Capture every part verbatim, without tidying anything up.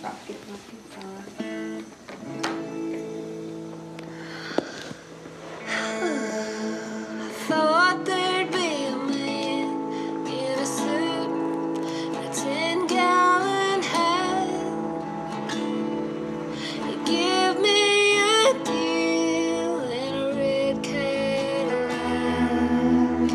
Rocket, rocket star. Thought there'd be a man in a suit, a ten gallon hat. He'd give me a deal in a red Cadillac.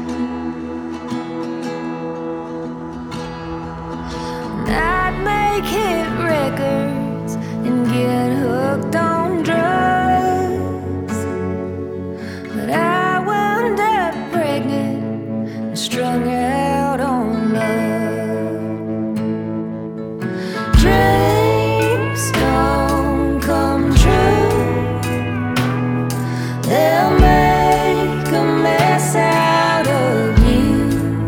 I'd make hit records and get hooked on drugs, but I wound up pregnant and strung out on love. Dreams don't come true. They'll make a mess out of you.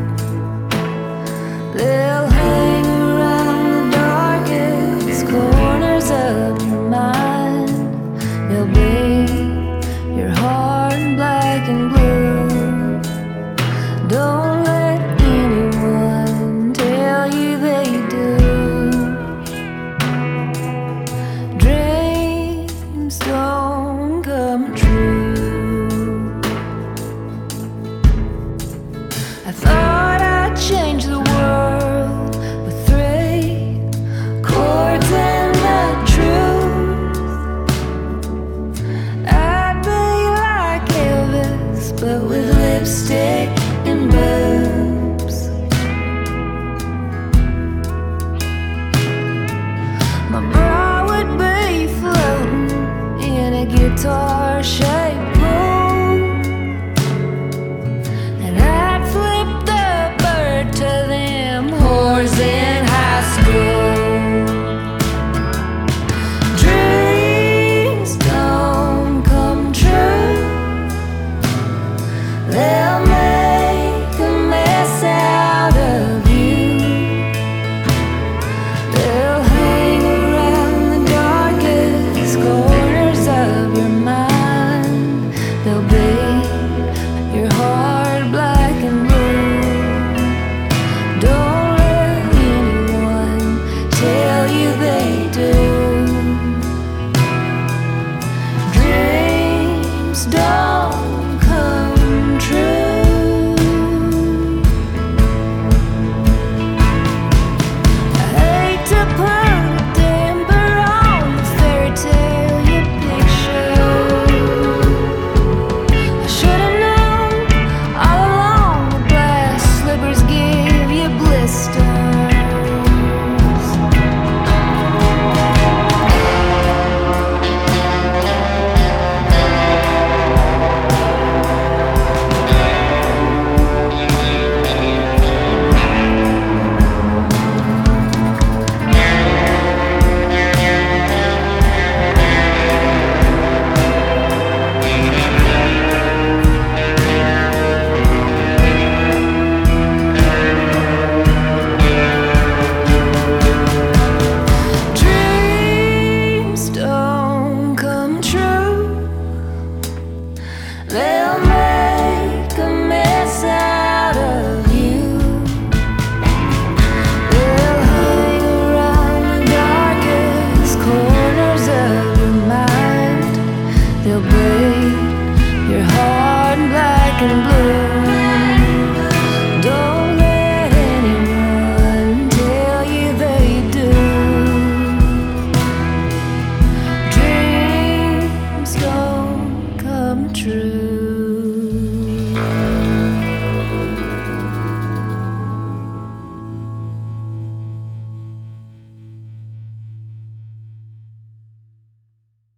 They'll hang around the darkest corners of your mind. They'll be your heart black and blue. Don't let anyone tell you they do. Dreams don't come true. I thought I'd change the world with three chords and the truth. I'd be like Elvis, but with lipstick and boobs. My bra would be floating in a guitar-shaped pool, and I'd flip the bird to them whores in high school. Dreams don't come true. They'll make a mess out of you. They'll hang around the darkest corners of your mind. They'll be your heart black and blue. Don't let anyone tell you they do.